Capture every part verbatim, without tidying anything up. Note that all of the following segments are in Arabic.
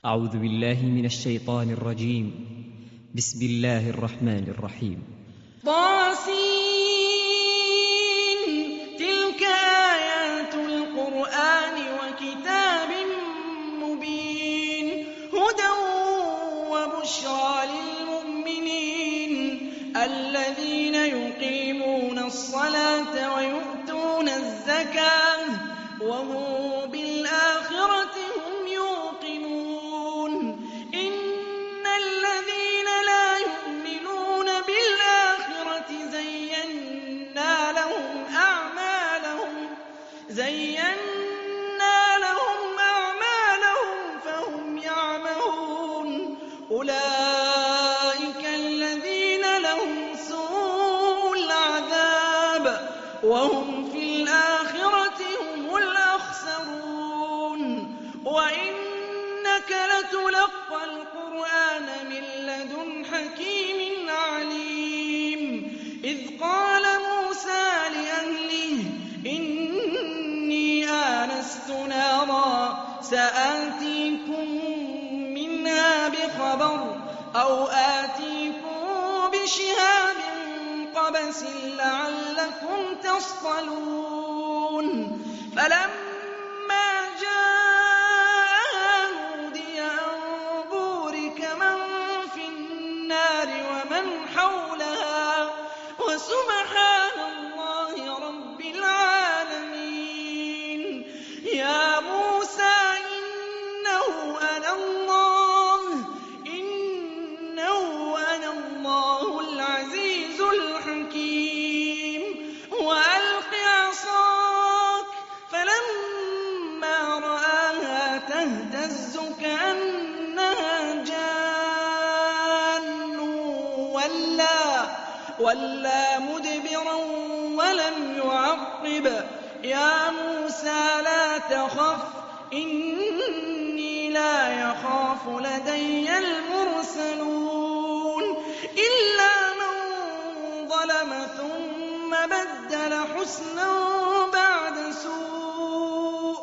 أعوذ بالله من الشيطان الرجيم. بسم الله الرحمن الرحيم. طاسين تلك آيات القرآن وكتاب مبين هدى وبشرى للمؤمنين الذين يقيمون الصلاة ويؤتون الزكاة وهم بالآخرة هم يوقنون إن الذين لا يؤمنون بالآخرة زينا لهم أعمالهم زينا لهم أعمالهم فهم يعمهون أولئك الذين لهم سوء العذاب وهم في الآخرة هم الأخسرون وإنك لتلقى القرآن من لدن حكيم عليم إذ قال موسى لأهله إني آنست نارا سآتيكم منها بخبر أو آتيكم بشهاب قبس لعلكم تصطلون فلما جاءها نودي أن بورك من في النار ومن حولها وسبحان الله رب العالمين يا موسى إنه أنا الله إنه أنا الله العزيز الحكيم وألق عصاك فلما رآها تهتز كأنها جان ولا ولا مدبرا ولم يعقب يا موسى لا تخف إني لا يخاف لدي المرسلون إلا من ظلم ثم بدل حسنا بعد سوء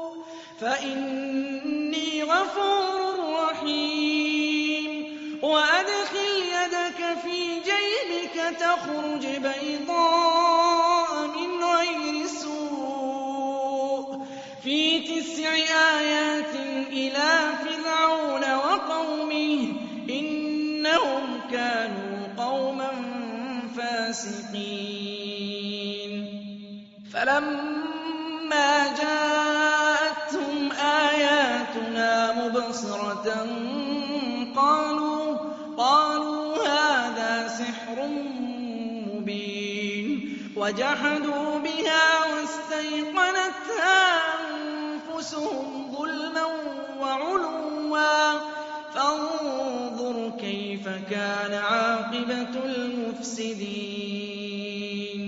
فإني غفور رحيم وأدخل يدك في جيبك تخرج بيضاء من غير سوء في تسع آيات إلى فرعون وقومه إنهم كانوا قوما فاسقين فلما جاءتهم آياتنا مبصرة قالوا قالوا هذا سحر مبين وجحدوا بها واستيقنتها أنفسهم ظلما وعلوا فانظر كيف كان عاقبة المفسدين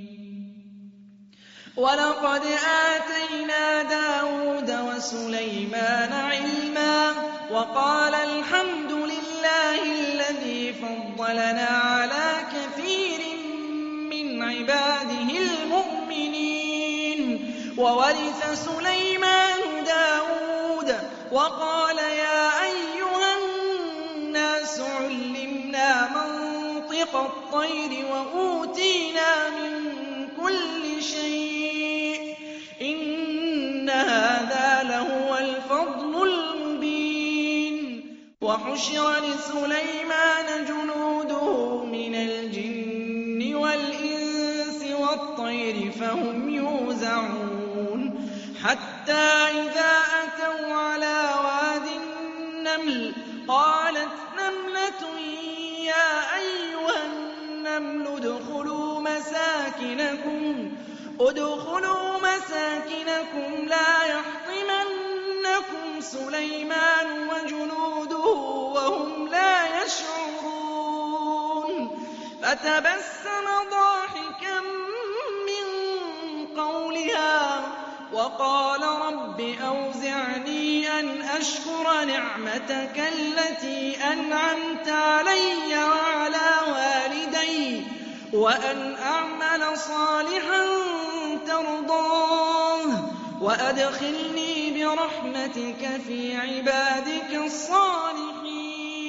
ولقد آتينا داود وسليمان علما وقال الحمد لله الذي فضلنا على كثير من عباده المؤمنين وورث سليمان داود وقال يا أيها الناس علمنا منطق الطير وأوتينا من كل شيء إن هذا لهو الفضل المبين وحشر لسليمان جنوده من الجن والإنس والطير فهم يوزعون حتى إذا أتوا على واد النمل قالت نملة يا أيها النمل ادخلوا مساكنكم ادخلوا مساكنكم لا يحطمنكم سليمان وجنوده وهم لا يشعرون فتبسم ضاحكا من قولها وقال رب أوزعني أن أشكر نعمتك التي أنعمت علي وعلى والدي وأن أعمل صالحا ترضاه وأدخلني برحمتك في عبادك الصالحين.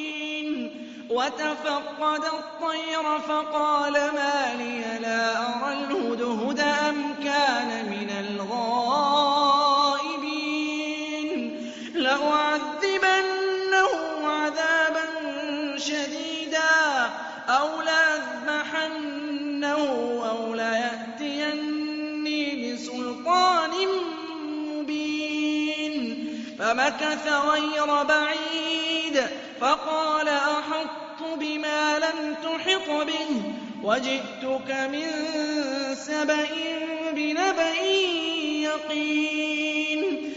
وتفقد الطير فقال ما لي لا أرى الهدهد أم كان من الغائبين لأعذبنه عذابا شديدا أو لأذبحنه أو ليأتيني بسلطان مبين. فمكث غير بعيد فقال أحطت بما لم تحط به وجئتك من سبأ بنبأ يقين.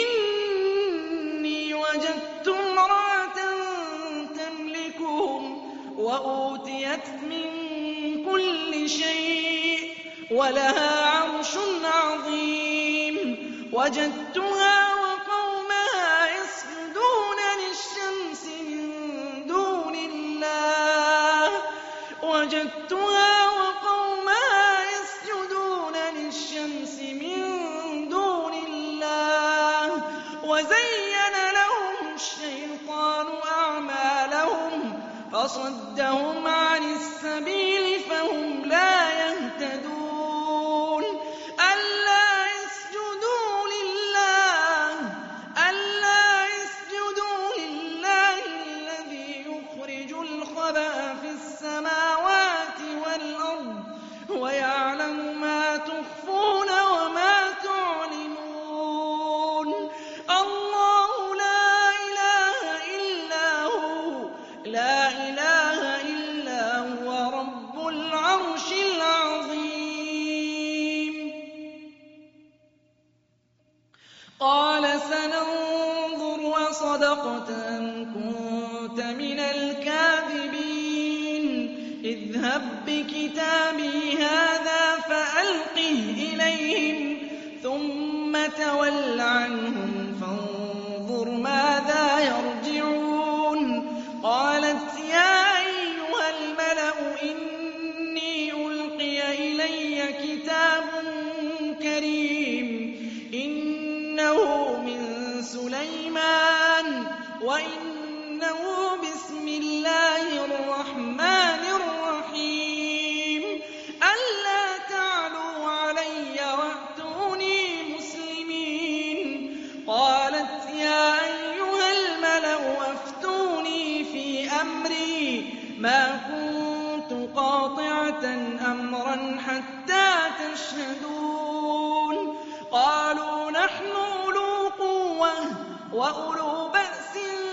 إني وجدت امرأة تملكهم وأوتيت من كل شيء ولها عرش عظيم. وجدتها وقومها يسجدون للشمس من دون الله وجدتها وقومها يسجدون للشمس من دون الله وزين لهم الشيطان أعمالهم فصدهم عن السبيل فهم لا يهتدون. ألا يسجدوا لله ألا يسجدوا لله الذي يخرج الخبأ في السماوات والأرض ويعلم ما تخفون وما تعلنون. الله لا إله إلا هو لا إله إلا هو رب العرش العظيم. قال سننظر أصدقت أم كنت من الكاذبين. اذهب بكتابي هذا فألقه إليهم ثم تول عنهم فانظر ماذا يرجعون. قالت يا أيها الملأ إني ألقي إلي كتاب كريم إنه من سليمان وإنه بسم الله الرحمن الرحيم. ألا تعلوا علي وأتوني مسلمين. قالت يا أيها الملأ أفتوني في أمري ما كنت قاطعة أمرا حتى تشهدون. قالوا نحن أولو قوة وأولو بأس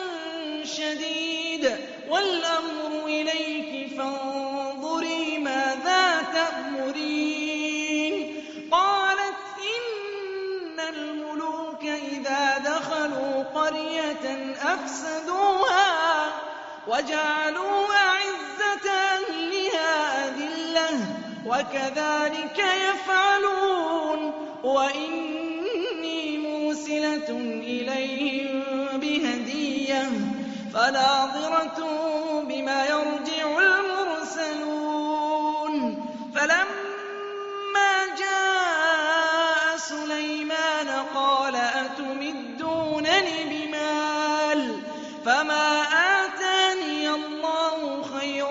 شديد والأمر إليك فانظري ماذا تأمرين. قالت إن الملوك إذا دخلوا قرية أفسدوها وجعلوا أعزة أهلها أذلة وكذلك يفعلون. وإني موسلة إليهم بهدية فناظرة بما يرجع المرسلون. فلما جاء سليمان قال أتمدونني بمال فما آتاني الله خير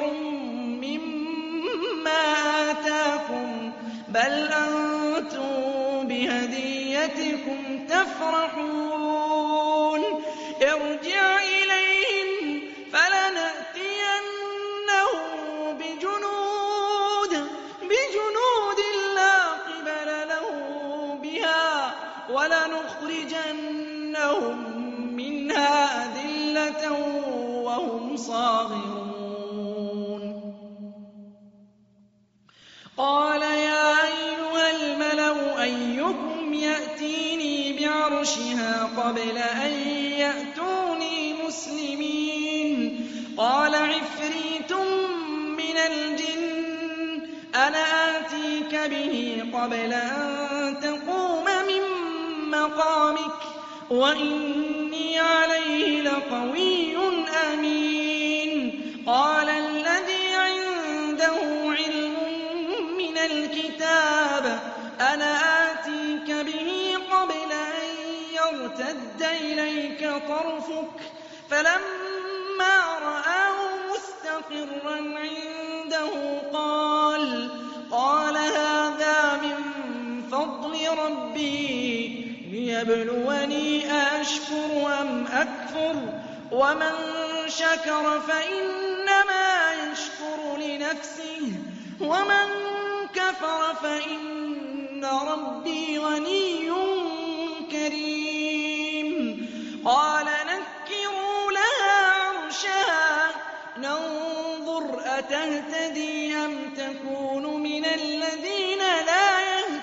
مما آتاكم بل أنتم بهديتكم تفرحون. ارجع إليهم فلنأتينهم بجنود بجنود لا قبل لهم بها ولنخرجنهم منها أذلة وهم صاغرون. قال يا أيها الملأ أيكم يأتيني بعرشها قبل أن يأتوني مسلمين. قال عفريت من الجن أنا آتيك به قبل أن تقوم من مقامك وإني عليه لقوي أمين. قال الذي عنده علم من الكتاب أنا آتيك به قبل إليك طرفك فلما رآه مستقرا عنده قال قال هذا من فضل ربي ليبلوني أأشكر أم أكفر ومن شكر فإنما يشكر لنفسه ومن كفر فإن ربي غني كريم قال نكروا لها عرشها ننظر أتهتدي أم تكون من الذين لا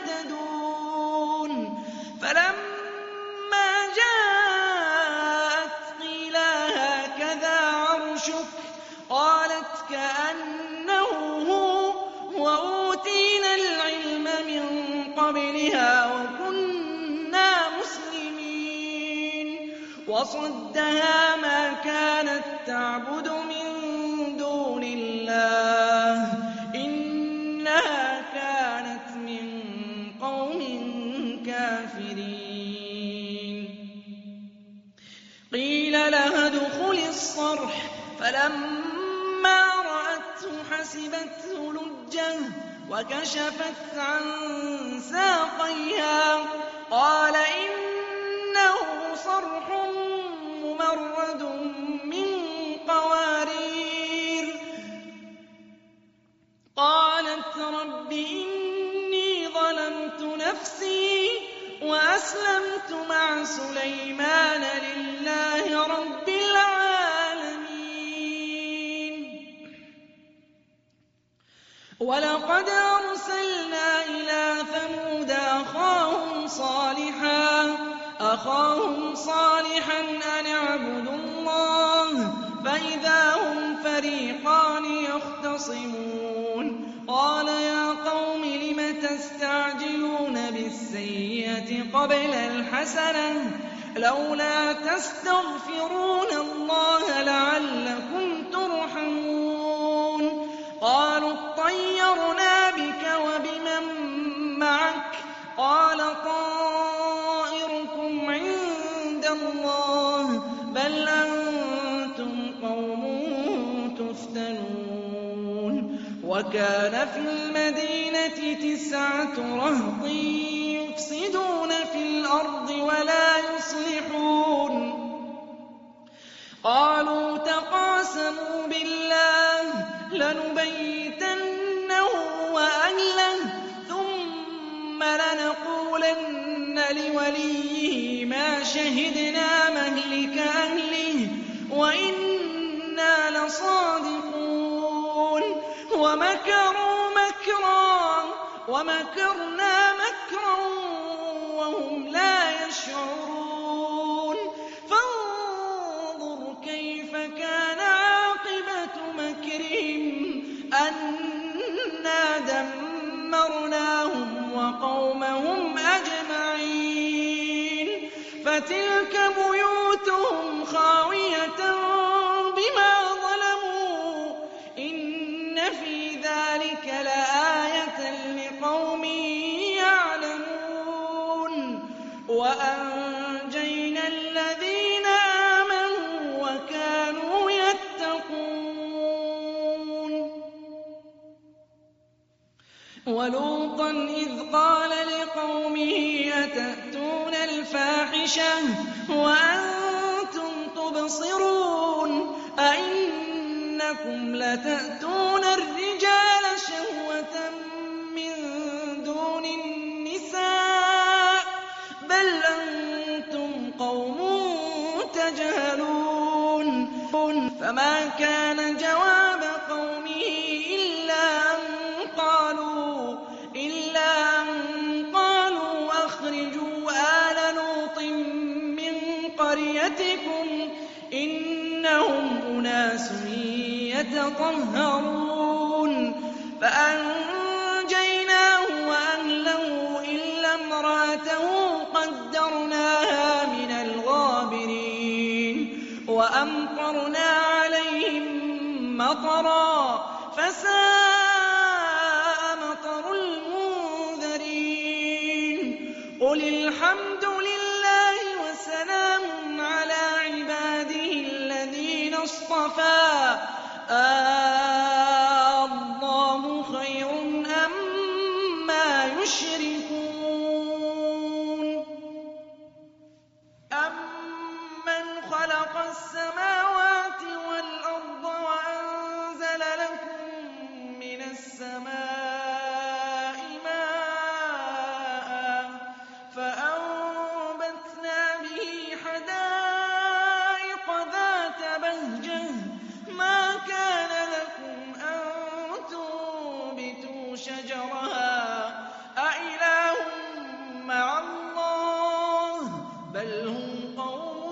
يهتدون فلما جاءت قيل هكذا عرشك قالت كأنه هو وأوتينا العلم من قبلها وكنا مسلمين وصدها ما كانت تعبد من دون الله إنها كانت من قوم كافرين قيل لها ادخلي الصرح فلما رأته حسبته لجة وكشفت عن ساقيها قال إنه صرح ممرد من قوارير قالت رب إني ظلمت نفسي وأسلمت مع سليمان لله رب العالمين ولقد أرسلنا إلى ثمود أخاهم صالحا أخاهم صالحا أن اعبدوا الله فإذا هم فريقان يختصمون قال يا قوم لم تستعجلون بالسيئة قبل الحسنة لولا تستغفرون الله لعلكم ترحمون قالوا اطيرنا بك وبمن معك قال طائركم عند الله بل أنتم قوم تفتنون وكان في المدينة تسعة رهط يفسدون في الأرض ولا يصلحون قالوا تقاسموا بالله لنبيتنه وأهله ثم لنقولن لوليه ما شهدنا مهلك أهله وإنا لصادقون ومكروا مكرا ومكرنا مكرا وهم لا يشعرون فانظر كيف كان عاقبة مكرهم أنا دمرناهم وقومهم أجمعين فتلك بيوتهم خاوية بما ظلموا إن في ذلك لآية لقوم يعلمون وأنجينا الذين آمنوا وكانوا يتقون ولوطا إذ قال لقومه أتأتون الفاحشة وأنتم تبصرون أئنكم لتأتون الرجال شهوة من دون النساء بل أنتم قوم تجهلون فما كان جواب قومه إلا أن قالوا إلا أن قالوا أخرجوا آل لوط من قريتكم إنهم أناس يتطهرون فأنجيناه وأهله إلا امرأته قدرناها من الغابرين وأمطرنا عليهم مطرا فساء مطر المنذرين قل الحمد لله وسلام اصْطَفَىٰ آللَّهُ خَيْرٌ أَمَّا يُشْرِكُونَ أَمَّنْ خَلَقَ السَّمَاوَاتِ وَالْأَرْضَ وَأَنزَلَ لَكُم مِّنَ السَّمَاءِ مَاءً فَأَنبَتْنَا بِهِ حَدَائِقَ ذَاتَ بَهْجَةٍ مَّا كَانَ لَكُمْ أَن تُنبِتُوا شَجَرَهَا أَإِلَٰهٌ مَّعَ اللَّهِ ۚ بَلْ هُمْ قَوْمٌ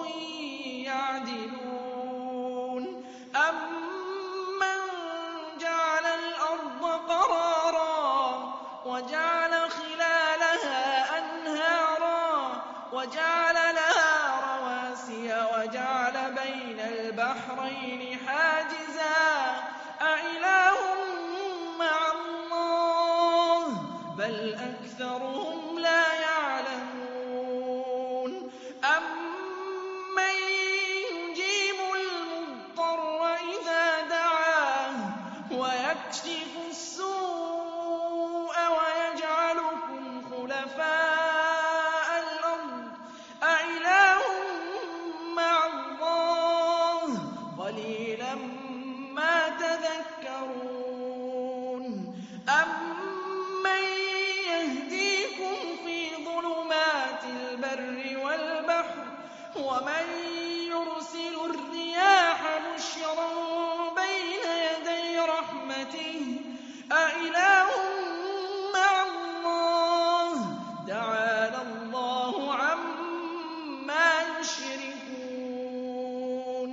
يَعْدِلُونَ أَمَّن جَعَلَ الْأَرْضَ قَرَارًا وَجَعَلَ خِلَالَهَا أَنْهَارًا وَجَعَلَ لَهَا رَوَاسِيَ وَجَعَلَ بَيْنَ الْبَحْرَيْنِ حَاجِزًا أَإِلَٰهٌ مَّعَ اللَّهِ ۚ بَلْ أَكْثَرُهُمْ لَا يَعْلَمُونَ أَمَّن يُجِيبُ الْمُضْطَرَّ إِذَا دَعَاهُ وَيَكْشِفُ السُّوءَ وَيَجْعَلُكُمْ خُلَفَاءَ الْأَرْضِ أَإِلَٰهٌ مَّعَ اللَّهِ ۚ قَلِيلًا مَّا تَذَكَّرُونَ أَمَّن يَهْدِيكُمْ فِي ظُلُمَاتِ الْبَرِّ وَالْبَحْرِ وَمَن يُرْسِلُ الرِّيَاحَ بُشْرًا بَيْنَ يَدَيْ رَحْمَتِهِ أَإِلَٰهٌ مَّعَ اللَّهِ ۚ تَعَالَى اللَّهُ عَمَّا يُشْرِكُونَ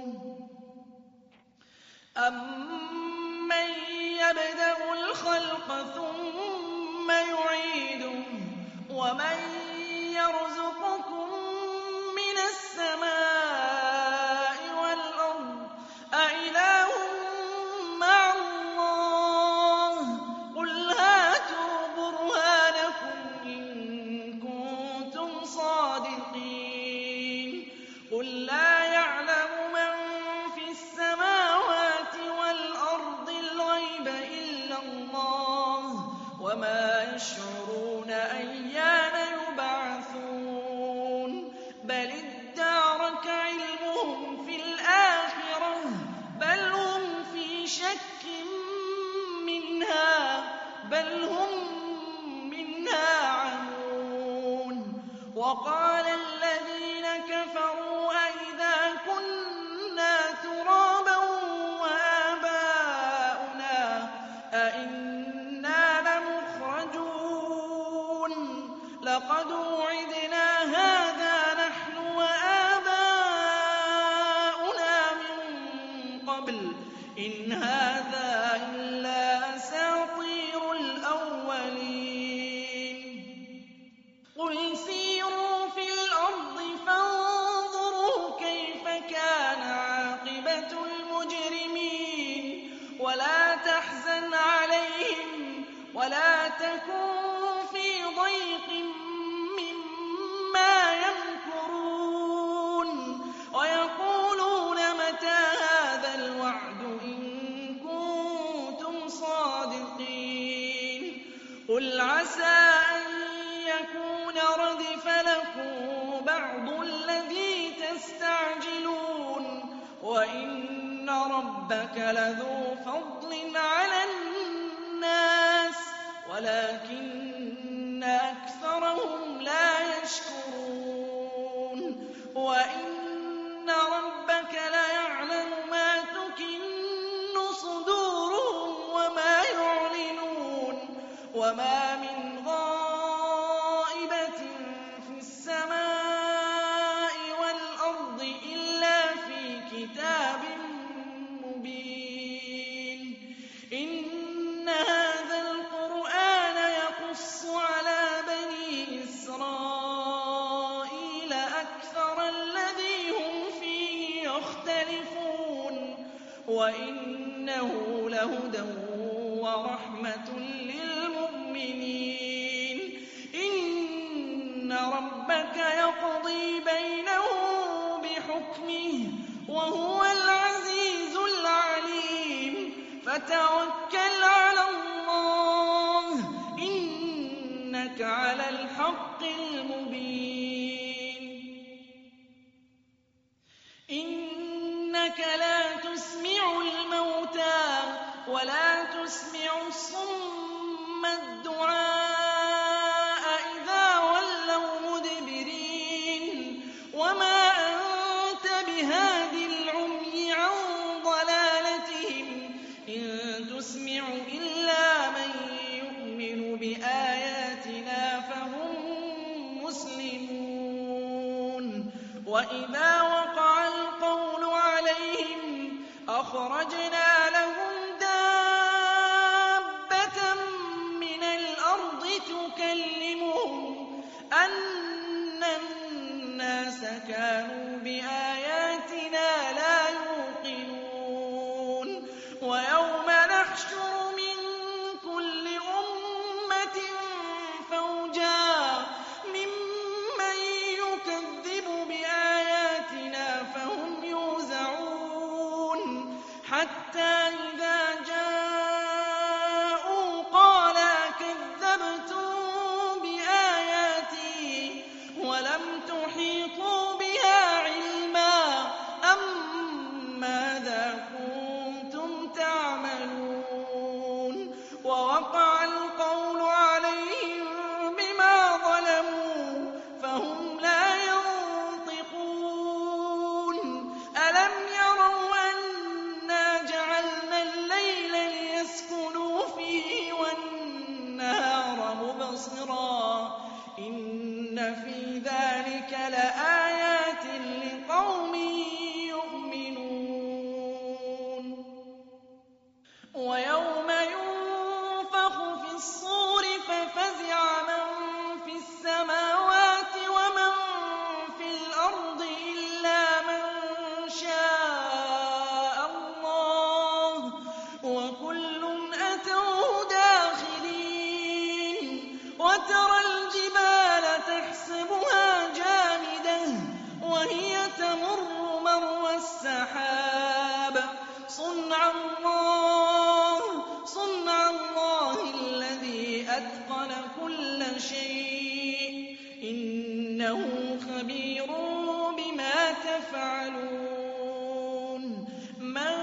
أَمَّن يَبْدَأُ الْخَلْقَ ثُمَّ يُعِيدُهُ وَمَن يَرْزُقُكُم مِّنَ السَّمَاءِ وَالْأَرْضِ أَإِلَٰهٌ مَّعَ اللَّهِ ۚ قُلْ هَاتُوا بُرْهَانَكُمْ إِن كُنتُمْ صَادِقِينَ قُل لَّا يَعْلَمُ مَن فِي السَّمَاوَاتِ وَالْأَرْضِ الْغَيْبَ إِلَّا اللَّهُ وَمَا يَشْعُرُونَ أَيَّانَ يُبْعَثُونَ بَلِ ادَّارَكَ عِلْمُهُمْ فِي الْآخِرَةِ بَلْ هُمْ فِي شَكٍّ مِّنْهَا بَلْ هُم مِّنْهَا عَمُونَ وَقَالَ الَّذِينَ كَفَرُوا أَإِذَا كُنَّا تُرَابًا وَآبَاؤُنَا أَإِنَّا لَمُخْرَجُونَ لَقَدْ وُعِدْنَا هَٰذَا نَحْنُ وَآبَاؤُنَا مِن قَبْلُ إِنْ هَٰذَا إِلَّا أَسَاطِيرُ الْأَوَّلِينَ قُلْ سِيرُوا فِي الْأَرْضِ فَانظُرُوا كَيْفَ كَانَ عَاقِبَةُ الْمُجْرِمِينَ وَلَا تَحْزَنْ عَلَيْهِمْ وَلَا تَكُن فِي ضَيْقٍ مِّمَّا يَمْكُرُونَ وَيَقُولُونَ مَتَىٰ هَٰذَا الْوَعْدُ إِن كُنتُمْ صَادِقِينَ قُلْ عَسَىٰ أَن يَكُونَ رَدِفَ لَكُم بَعْضُ الَّذِي تَسْتَعْجِلُونَ وَإِنَّ رَبَّكَ لَذُو فَضْلٍ عَلَى النَّاسِ وَلَٰكِنَّ أَكْثَرَهُمْ لَا يَشْكُرُونَ وَإِنَّ رَبَّكَ لَيَعْلَمُ مَا تُكِنُّ صُدُورُهُمْ وَمَا يُعْلِنُونَ وَمَا مِنْ غَائِبَةٍ فِي السَّمَاءِ وَالْأَرْضِ إِلَّا فِي كِتَابٍ مُّبِينٍ إِنَّ هَٰذَا الْقُرْآنَ يَقُصُّ عَلَىٰ بَنِي إِسْرَائِيلَ أَكْثَرَ الَّذِي هُمْ فِيهِ يَخْتَلِفُونَ وَإِنَّهُ لَهُدًى وَرَحْمَةٌ لِّلْمُؤْمِنِينَ إِنَّ رَبَّكَ يَقْضِي بَيْنَهُم بِحُكْمِهِ وَهُوَ الْعَزِيزُ فَتَوَكَّلْ عَلَى اللَّهِ ۖ إِنَّكَ عَلَى الْحَقِّ الْمُبِينِ إِنَّكَ لَا تُسْمِعُ الْمَوْتَىٰ وَلَا تُسْمِعُ الصُّمَّ الدُّعَاءَ إِذَا وَلَّوْا مُدْبِرِينَ وَمَا أَنتَ بِهَادِ الْعُمْيِ عَن ضَلَالَتِهِمْ ۖ إِن تُسْمِعُ إِلَّا مَن يُؤْمِنُ بِآيَاتِنَا فَهُم مُّسْلِمُونَ وَإِذَا وَقَعَ الْقَوْلُ عَلَيْهِمْ أَخْرَجْنَا لَهُمْ دَابَّةً مِّنَ الْأَرْضِ تُكَلِّمُهُمْ أَنَّ النَّاسَ كَانُوا بِآيَاتِنَا لَا يُوقِنُونَ وَيَوْمَ نَحْشُرُ مِن كُلِّ أُمَّةٍ فَوْجًا مِّمَّن يُكَذِّبُ بِآيَاتِنَا فَهُمْ يُوزَعُونَ حَتَّىٰ إِذَا جَاءُوا قَالَ أَكَذَّبْتُم بِآيَاتِي وَلَمْ تُحِيطُوا بِهَا عِلْمًا أَمَّاذَا كُنتُمْ تَعْمَلُونَ وَوَقَعَ الْقَوْلُ عَلَيْهِم بِمَا ظَلَمُوا فَهُمْ لَا يَنطِقُونَ أَلَمْ يَرَوْا أَنَّا جَعَلْنَا اللَّيْلَ لِيَسْكُنُوا فِيهِ وَالنَّهَارَ مُبْصِرًا إِنَّ فِي ذَٰلِكَ لَآيَاتٍ لِّقَوْمٍ يُؤْمِنُونَ وَيَوْمَ يُنفَخُ فِي الصُّورِ فَفَزِعَ مَن فِي السَّمَاوَاتِ وَمَن فِي الْأَرْضِ إِلَّا مَن شَاءَ اللَّهُ وَكُلٌّ أَتَوْهُ دَاخِرِينَ وَتَرَى الْجِبَالَ تَحْسَبُهَا جَامِدَةً وَهِيَ تَمُرُّ مَرَّ السَّحَابِ صُنْعَ اللَّهِ صُنْعَ اللَّهِ الَّذِي أَتْقَنَ كُلَّ شَيْءٍ ۚ إِنَّهُ خَبِيرٌ بِمَا تَفْعَلُونَ مَن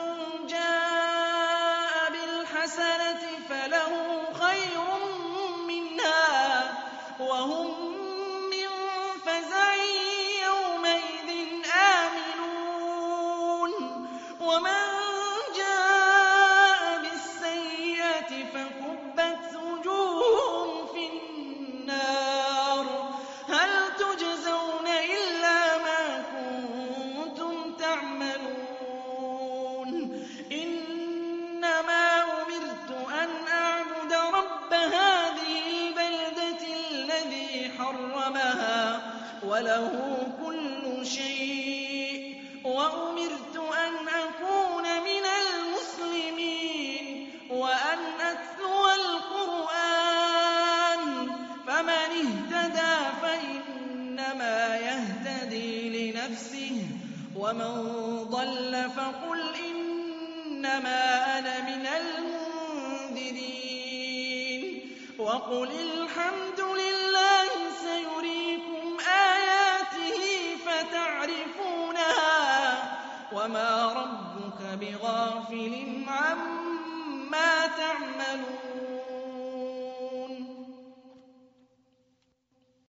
جَاءَ بِالْحَسَنَةِ فَلَهُ خَيْرٌ مِّنْهَا وَهُم مِّن فَزَعٍ يَوْمَئِذٍ آمِنُونَ وَمَن جَاءَ بِالسَّيِّئَةِ فَكُبَّتْ وُجُوهُهُمْ فِي النَّارِ هَلْ تُجْزَوْنَ إِلَّا مَا كُنتُمْ تَعْمَلُونَ إِنَّمَا أُمِرْتُ أَنْ أَعْبُدَ رَبَّ هَٰذِهِ الْبَلْدَةِ الَّذِي حَرَّمَهَا وَلَهُ كُلُّ شَيْءٍ وَأُمِرْتُ أَنْ أَكُونَ مِنَ الْمُسْلِمِينَ وَأَنْ أَتْلُوَ الْقُرْآنَ فَمَنِ اهْتَدَىٰ فَإِنَّمَا يَهْتَدِي لِنَفْسِهِ وَمَن ضَلَّ فَقُلْ إِنَّمَا أَنَا مِنَ الْمُنذِرِينَ وَقُلِ الْحَمْدُ لِلَّهِ سَيُرِيكُمْ آيَاتِهِ فَتَعْرِفُونَهَا وَمَا رَبُّكَ بِغَافِلٍ عَمَّا تَعْمَلُونَ